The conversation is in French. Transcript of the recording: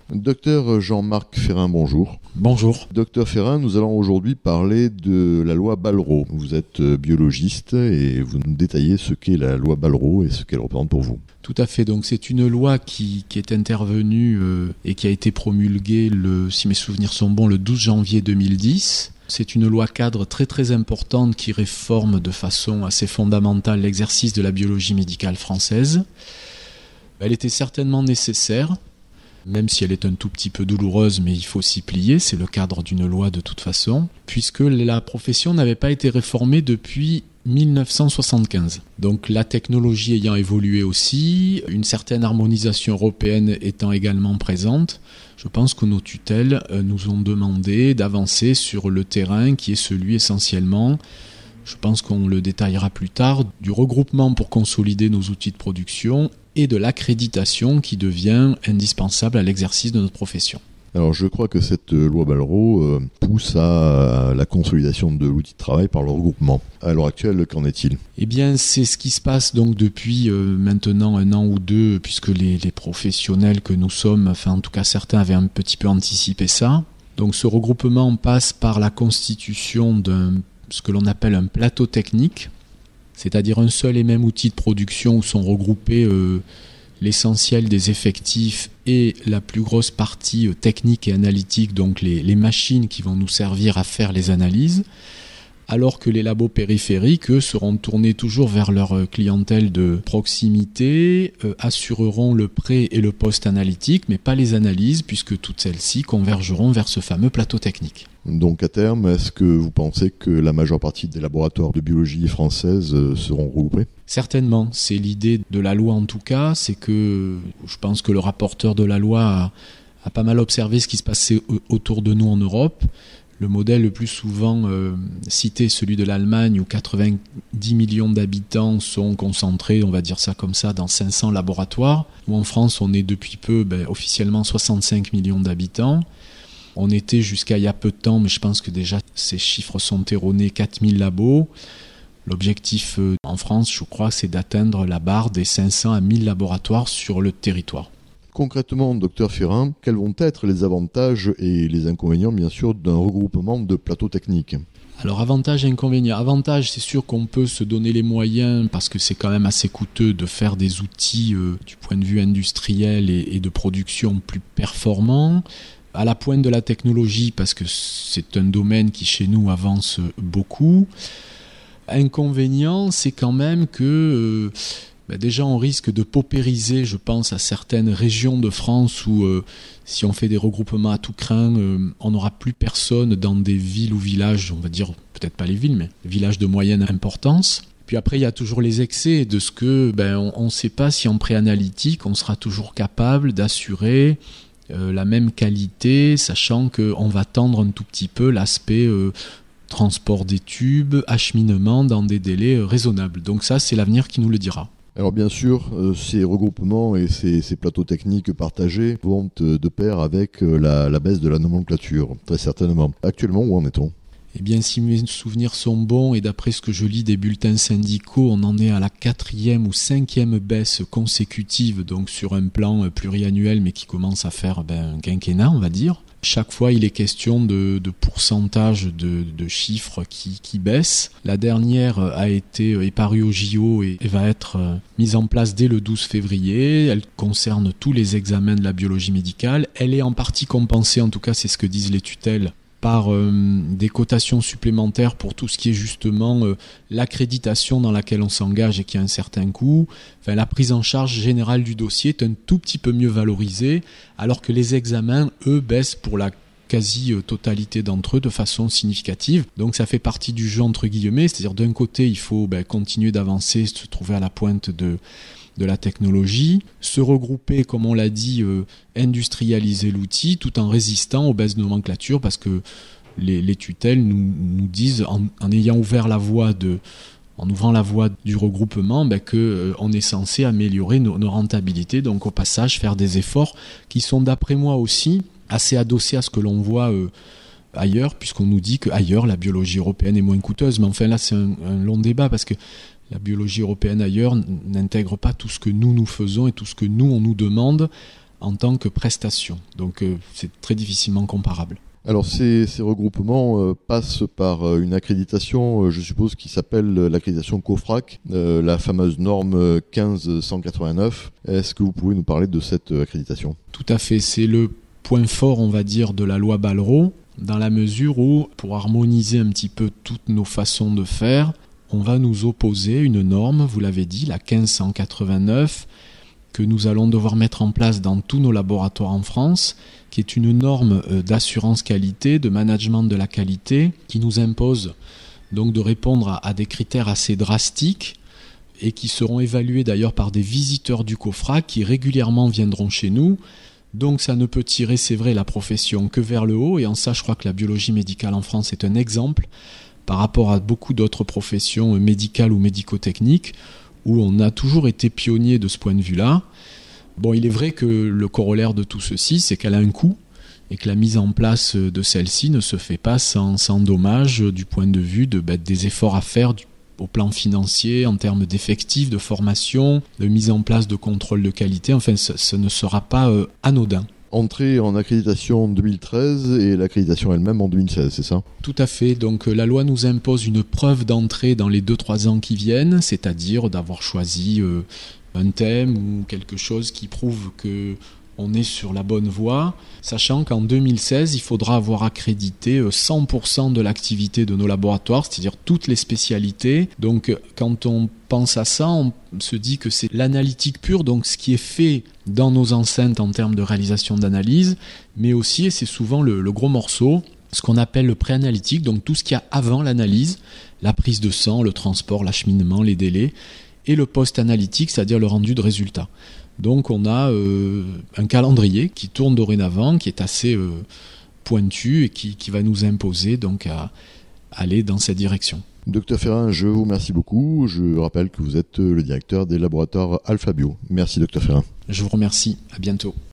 Docteur Jean-Marc Ferrin, bonjour. Bonjour. Docteur Ferrin, nous allons aujourd'hui parler de la loi Balrot. Vous êtes biologiste et vous nous détaillez ce qu'est la loi Balrot et ce qu'elle représente pour vous. Tout à fait, donc c'est une loi qui est intervenue et qui a été promulguée, si mes souvenirs sont bons, le 12 janvier 2010. C'est une loi cadre très très importante qui réforme de façon assez fondamentale l'exercice de la biologie médicale française. Elle était certainement nécessaire, même si elle est un tout petit peu douloureuse, mais il faut s'y plier, c'est le cadre d'une loi de toute façon, puisque la profession n'avait pas été réformée depuis 1975. Donc la technologie ayant évolué aussi, une certaine harmonisation européenne étant également présente, je pense que nos tutelles nous ont demandé d'avancer sur le terrain qui est celui essentiellement, je pense qu'on le détaillera plus tard, du regroupement pour consolider nos outils de production et de l'accréditation qui devient indispensable à l'exercice de notre profession. Alors je crois que cette loi Balrot pousse à la consolidation de l'outil de travail par le regroupement. À l'heure actuelle, qu'en est-il ? Eh bien, c'est ce qui se passe donc depuis maintenant 1 an ou 2, puisque les professionnels que nous sommes, enfin en tout cas certains avaient un petit peu anticipé ça. Donc ce regroupement passe par la constitution ce que l'on appelle un plateau technique, c'est-à-dire un seul et même outil de production où sont regroupés l'essentiel des effectifs et la plus grosse partie technique et analytique, donc les machines qui vont nous servir à faire les analyses, alors que les labos périphériques, eux, seront tournés toujours vers leur clientèle de proximité, assureront le pré- et le post-analytique, mais pas les analyses, puisque toutes celles-ci convergeront vers ce fameux plateau technique. Donc à terme, est-ce que vous pensez que la majeure partie des laboratoires de biologie française seront regroupés ? Certainement, c'est l'idée de la loi en tout cas, c'est que je pense que le rapporteur de la loi a pas mal observé ce qui se passait autour de nous en Europe. Le modèle le plus souvent cité est celui de l'Allemagne où 90 millions d'habitants sont concentrés, on va dire ça comme ça, dans 500 laboratoires. Où en France, on est depuis peu officiellement 65 millions d'habitants. On était jusqu'à il y a peu de temps, mais je pense que déjà ces chiffres sont erronés, 4000 labos. L'objectif en France, je crois, c'est d'atteindre la barre des 500 à 1000 laboratoires sur le territoire. Concrètement, Dr Ferrin, quels vont être les avantages et les inconvénients, bien sûr, d'un regroupement de plateaux techniques ? Alors, avantages et inconvénients. Avantage, c'est sûr qu'on peut se donner les moyens, parce que c'est quand même assez coûteux de faire des outils du point de vue industriel et de production plus performants. À la pointe de la technologie, parce que c'est un domaine qui, chez nous, avance beaucoup. Inconvénient, c'est quand même que déjà on risque de paupériser, je pense, à certaines régions de France où si on fait des regroupements à tout crin, on n'aura plus personne dans des villes ou villages, on va dire peut-être pas les villes, mais villages de moyenne importance. Puis après, il y a toujours les excès de ce que on ne sait pas si en préanalytique, on sera toujours capable d'assurer la même qualité, sachant qu'on va tendre un tout petit peu l'aspect transport des tubes, acheminement dans des délais raisonnables. Donc ça, c'est l'avenir qui nous le dira. Alors bien sûr, ces regroupements et ces plateaux techniques partagés vont de pair avec la baisse de la nomenclature, très certainement. Actuellement, où en est-on ? Eh bien, si mes souvenirs sont bons, et d'après ce que je lis des bulletins syndicaux, on en est à la 4e ou 5e baisse consécutive, donc sur un plan pluriannuel, mais qui commence à faire un quinquennat, on va dire. Chaque fois, il est question de pourcentage de chiffres qui baissent. La dernière est parue au JO et va être mise en place dès le 12 février. Elle concerne tous les examens de la biologie médicale. Elle est en partie compensée, en tout cas c'est ce que disent les tutelles, par des cotations supplémentaires pour tout ce qui est justement l'accréditation dans laquelle on s'engage et qui a un certain coût. Enfin, la prise en charge générale du dossier est un tout petit peu mieux valorisée, alors que les examens, eux, baissent pour la quasi-totalité d'entre eux de façon significative. Donc ça fait partie du jeu entre guillemets, c'est-à-dire d'un côté, il faut continuer d'avancer, se trouver à la pointe de la technologie, se regrouper, comme on l'a dit, industrialiser l'outil, tout en résistant aux baisses de nomenclature, parce que les tutelles nous disent, en ayant ouvert la voie en ouvrant la voie du regroupement, qu'on est censé améliorer nos rentabilités, donc au passage faire des efforts qui sont d'après moi aussi assez adossés à ce que l'on voit ailleurs, puisqu'on nous dit qu'ailleurs la biologie européenne est moins coûteuse, mais enfin là c'est un long débat, parce que la biologie européenne ailleurs n'intègre pas tout ce que nous faisons et tout ce que nous on nous demande en tant que prestation. Donc c'est très difficilement comparable. Alors ces regroupements passent par une accréditation, je suppose, qui s'appelle l'accréditation COFRAC, la fameuse norme 15189. Est-ce que vous pouvez nous parler de cette accréditation ? Tout à fait, c'est le point fort, on va dire, de la loi Ballereau, dans la mesure où, pour harmoniser un petit peu toutes nos façons de faire, on va nous opposer une norme, vous l'avez dit, la 15189, que nous allons devoir mettre en place dans tous nos laboratoires en France, qui est une norme d'assurance qualité, de management de la qualité, qui nous impose donc de répondre à des critères assez drastiques et qui seront évalués d'ailleurs par des visiteurs du COFRAC qui régulièrement viendront chez nous. Donc ça ne peut tirer, c'est vrai, la profession que vers le haut, et en ça je crois que la biologie médicale en France est un exemple par rapport à beaucoup d'autres professions médicales ou médico-techniques où on a toujours été pionnier de ce point de vue-là. Bon, il est vrai que le corollaire de tout ceci, c'est qu'elle a un coût et que la mise en place de celle-ci ne se fait pas sans dommage du point de vue des efforts à faire au plan financier, en termes d'effectifs, de formation, de mise en place de contrôle de qualité. Enfin, ce ne sera pas anodin. Entrée en accréditation en 2013 et l'accréditation elle-même en 2016, c'est ça ? Tout à fait. Donc la loi nous impose une preuve d'entrée dans les 2-3 ans qui viennent, c'est-à-dire d'avoir choisi un thème ou quelque chose qui prouve que on est sur la bonne voie, sachant qu'en 2016, il faudra avoir accrédité 100% de l'activité de nos laboratoires, c'est-à-dire toutes les spécialités. Donc quand on pense à ça, on se dit que c'est l'analytique pure, donc ce qui est fait dans nos enceintes en termes de réalisation d'analyse, mais aussi, et c'est souvent le gros morceau, ce qu'on appelle le préanalytique, donc tout ce qu'il y a avant l'analyse, la prise de sang, le transport, l'acheminement, les délais, et le post-analytique, c'est-à-dire le rendu de résultats. Donc on a un calendrier qui tourne dorénavant, qui est assez pointu et qui va nous imposer donc à aller dans cette direction. Docteur Ferrin, je vous remercie beaucoup. Je rappelle que vous êtes le directeur des laboratoires Alpha Bio. Merci Docteur Ferrin. Je vous remercie. À bientôt.